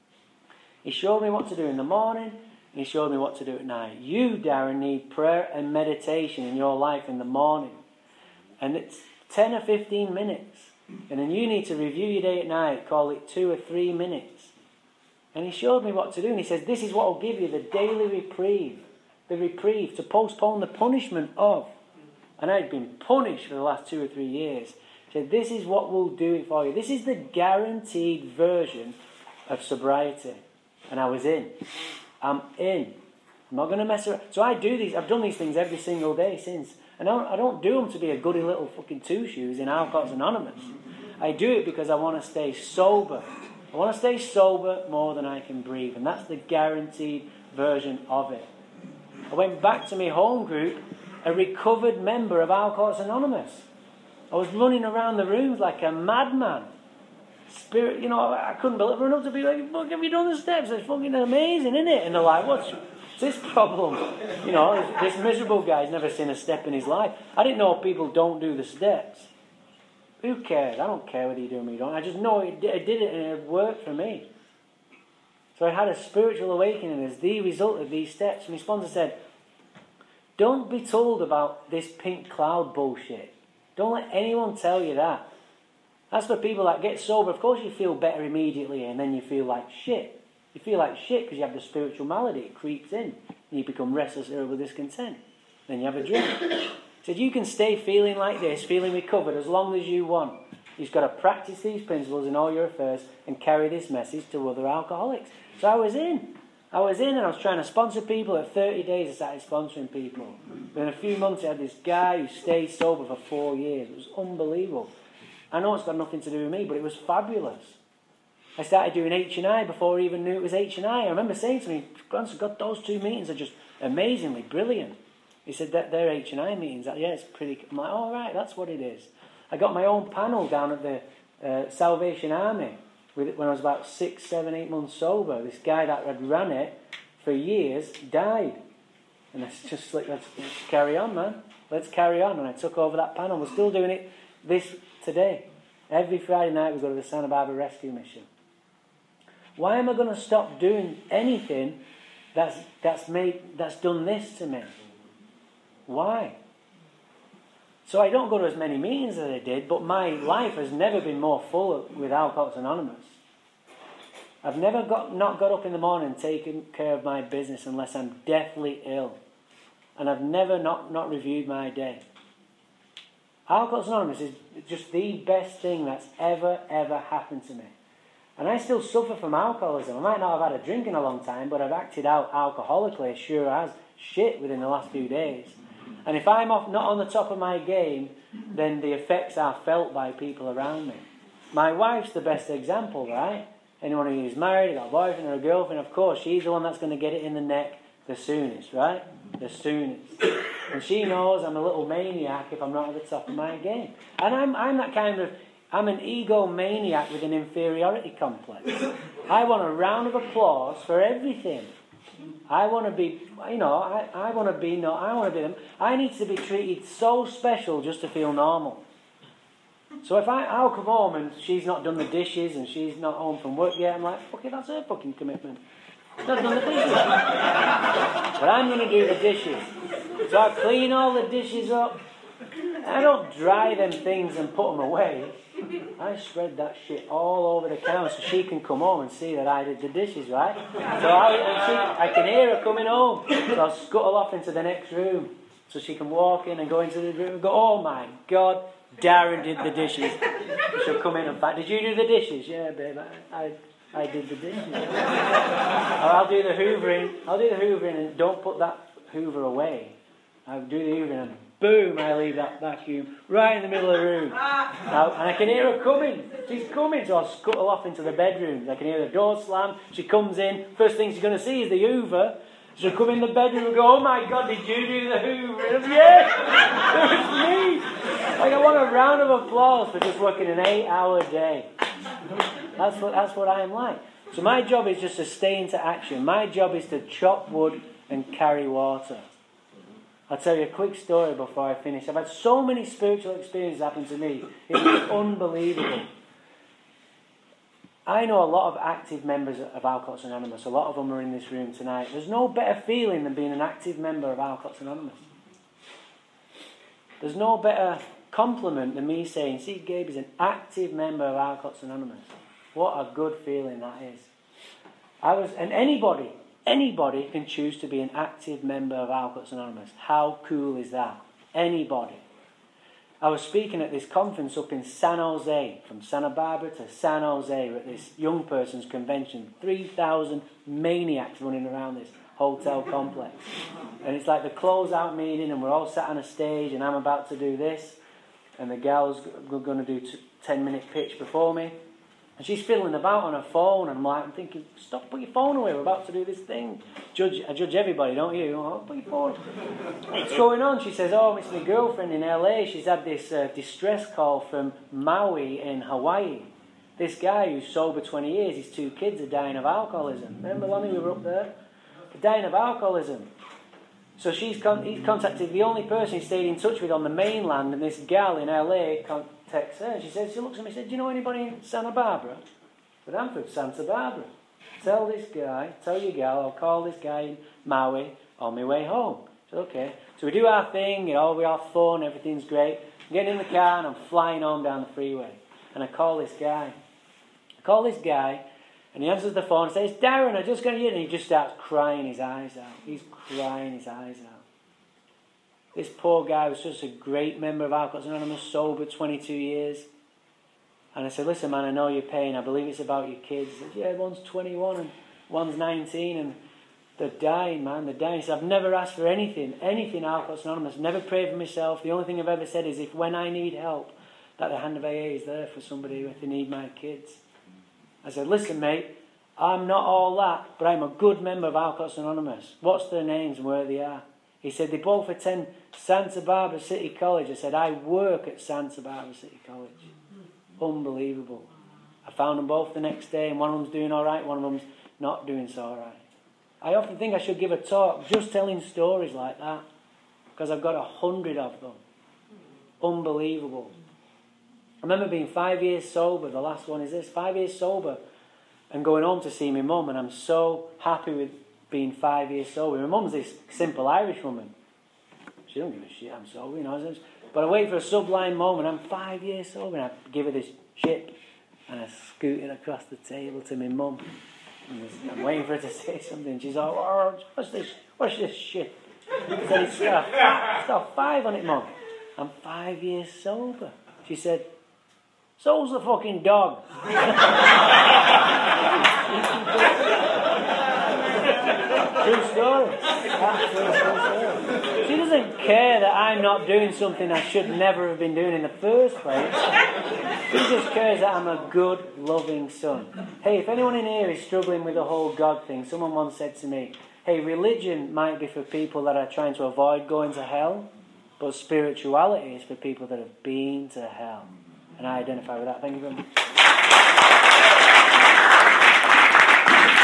He showed me what to do in the morning and he showed me what to do at night. You, Darren, need prayer and meditation in your life in the morning. And it's 10 or 15 minutes. And then you need to review your day at night, call it 2 or 3 minutes. And he showed me what to do and he says, this is what will give you the daily reprieve. The reprieve to postpone the punishment of. And I'd been punished for the last 2 or 3 years. He said, this is what will do it for you. This is the guaranteed version of sobriety. And I was in. I'm in. I'm not going to mess around. So I do these. I've done these things every single day since. And I don't do them to be a goody little fucking two-shoes in Alcoholics Anonymous. I do it because I want to stay sober. I want to stay sober more than I can breathe. And that's the guaranteed version of it. I went back to my home group, a recovered member of Alcoholics Anonymous. I was running around the rooms like a madman. Spirit, I couldn't believe it. Run up to be like, fuck, have you done the steps? It's fucking amazing, isn't it? And they're like, what's this problem? This miserable guy's never seen a step in his life. I didn't know people don't do the steps. Who cares? I don't care whether you do them or you don't. I just know it did it and it worked for me. So I had a spiritual awakening as the result of these steps. My sponsor said, don't be told about this pink cloud bullshit. Don't let anyone tell you that. That's for people that get sober. Of course you feel better immediately and then you feel like shit. You feel like shit because you have the spiritual malady. It creeps in. And you become restless, irritable, discontent. Then you have a drink. He said, you can stay feeling like this, feeling recovered, as long as you want. You've got to practice these principles in all your affairs and carry this message to other alcoholics. So I was in and I was trying to sponsor people. At 30 days I started sponsoring people. Within a few months I had this guy who stayed sober for 4 years. It was unbelievable. I know it's got nothing to do with me, but it was fabulous. I started doing H&I before I even knew it was H&I. I remember saying to me, Grant, God, those 2 meetings are just amazingly brilliant. He said, that they're H&I meetings. Yeah, it's pretty... I'm like, all right, that's what it is. I got my own panel down at the Salvation Army when I was about 6, 7, 8 months sober. This guy that had run it for years died. And it's just like, let's carry on, man. Let's carry on. And I took over that panel. We're still doing it this today. Every Friday night we go to the Santa Barbara Rescue Mission. Why am I going to stop doing anything that's done this to me? Why? So I don't go to as many meetings as I did, but my life has never been more full with Alcoholics Anonymous. I've never not got up in the morning and taken care of my business unless I'm deathly ill. And I've never not reviewed my day. Alcoholics Anonymous is just the best thing that's ever happened to me. And I still suffer from alcoholism. I might not have had a drink in a long time, but I've acted out alcoholically, sure as shit, within the last few days. And if I'm not on the top of my game, then the effects are felt by people around me. My wife's the best example, right? Anyone who's married, got a boyfriend or a girlfriend, of course, she's the one that's going to get it in the neck the soonest, right? The soonest. And she knows I'm a little maniac if I'm not at the top of my game. And I'm an egomaniac with an inferiority complex. I want a round of applause for everything. I want to be, I want to be them. I need to be treated so special just to feel normal. So if I'll come home and she's not done the dishes and she's not home from work yet, I'm like, okay, that's her fucking commitment. She's not done the dishes. But I'm going to do the dishes. So I clean all the dishes up. I don't dry them things and put them away. I spread that shit all over the counter so she can come home and see that I did the dishes, right? So I can hear her coming home. So I'll scuttle off into the next room so she can walk in and go into the room and go, oh my God, Darren did the dishes. She'll come in and find, did you do the dishes? Yeah, babe, I did the dishes. Or I'll do the hoovering and don't put that hoover away. I'll do the hoovering and boom, I leave that vacuum right in the middle of the room. Now, and I can hear her coming. She's coming, so I'll scuttle off into the bedroom. I can hear the door slam. She comes in. First thing she's going to see is the hoover. She'll come in the bedroom and go, oh my God, did you do the hoover? And yes, it was me. Like, I want a round of applause for just working an 8-hour day. That's what I am like. So my job is just to stay into action. My job is to chop wood and carry water. I'll tell you a quick story before I finish. I've had so many spiritual experiences happen to me. It was unbelievable. I know a lot of active members of Alcoholics Anonymous. A lot of them are in this room tonight. There's no better feeling than being an active member of Alcoholics Anonymous. There's no better compliment than me saying, see, Gabe is an active member of Alcoholics Anonymous. What a good feeling that is. And anybody can choose to be an active member of Alcoholics Anonymous. How cool is that? Anybody. I was speaking at this conference up in San Jose, from Santa Barbara to San Jose, at this young person's convention. 3,000 maniacs running around this hotel complex. And it's like the close-out meeting, and we're all sat on a stage, and I'm about to do this, and the gal's going to do 10-minute pitch before me. And she's fiddling about on her phone, and I'm thinking, stop, put your phone away, we're about to do this thing. I judge everybody, don't you? Oh, put your phone. What's going on? She says, oh, it's my girlfriend in LA. She's had this distress call from Maui in Hawaii. This guy who's sober 20 years, his 2 kids are dying of alcoholism. Remember, Lonnie, we were up there? They're dying of alcoholism. So he's contacted the only person he stayed in touch with on the mainland, and this gal in LA texts her. She looks at me and says, do you know anybody in Santa Barbara? But I'm from Santa Barbara. Tell your gal, I'll call this guy in Maui on my way home. I said, okay. So we do our thing, we have fun, everything's great. I'm getting in the car and I'm flying home down the freeway. And I call this guy. And he answers the phone and says, Darren, I just got you. And he just starts crying his eyes out. He's crying his eyes out. This poor guy was just a great member of Alcoholics Anonymous, sober 22 years. And I said, listen, man, I know your pain. I believe it's about your kids. He said, yeah, one's 21 and one's 19 and they're dying, man. They're dying. He said, I've never asked for anything Alcoholics Anonymous. Never prayed for myself. The only thing I've ever said is if when I need help, that the hand of AA is there for somebody if they need my kids. I said, listen, mate, I'm not all that, but I'm a good member of Alcoholics Anonymous. What's their names and where they are? He said, they both attend Santa Barbara City College. I said, I work at Santa Barbara City College. Unbelievable. I found them both the next day, and one of them's doing all right, one of them's not doing so all right. I often think I should give a talk just telling stories like that, because I've got 100 of them. Unbelievable. I remember being 5 years sober. The last one is this, 5 years sober, and going home to see my mum, and I'm so happy with being 5 years sober. My mum's this simple Irish woman. She don't give a shit, I'm sober, you know. But I wait for a sublime moment. I'm 5 years sober, and I give her this chip, and I scoot it across the table to my mum. I'm waiting for her to say something. She's like, oh, what's this shit? I said, it's got 5 on it, Mum. I'm 5 years sober. She said, so's the fucking dog. True story. Absolute true story. She doesn't care that I'm not doing something I should never have been doing in the first place. She just cares that I'm a good, loving son. Hey, if anyone in here is struggling with the whole God thing, someone once said to me, hey, religion might be for people that are trying to avoid going to hell, but spirituality is for people that have been to hell. And I identify with that. Thank you very much.